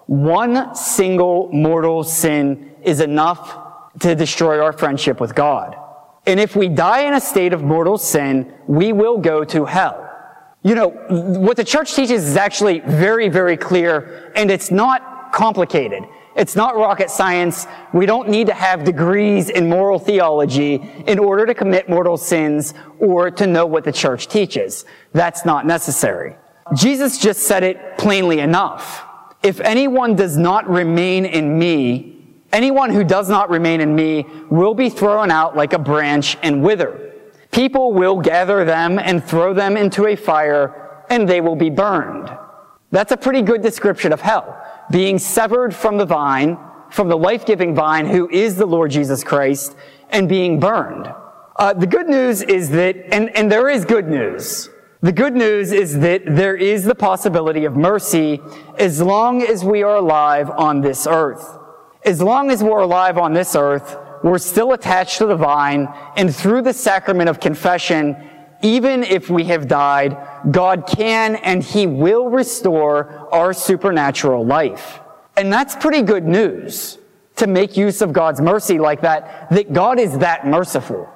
One single mortal sin is enough to destroy our friendship with God. And if we die in a state of mortal sin, we will go to hell. You know, what the church teaches is actually very, very clear, and it's not complicated. It's not rocket science. We don't need to have degrees in moral theology in order to commit mortal sins or to know what the church teaches. That's not necessary. Jesus just said it plainly enough. If anyone does not remain in me, anyone who does not remain in me will be thrown out like a branch and wither. People will gather them and throw them into a fire, and they will be burned. That's a pretty good description of hell. Being severed from the vine, from the life-giving vine who is the Lord Jesus Christ, and being burned. The good news is that, and there is good news. The good news is that there is the possibility of mercy as long as we are alive on this earth. As long as we're alive on this earth, we're still attached to the vine, and through the sacrament of confession, even if we have died, God can and He will restore our supernatural life. And that's pretty good news, to make use of God's mercy like that God is that merciful.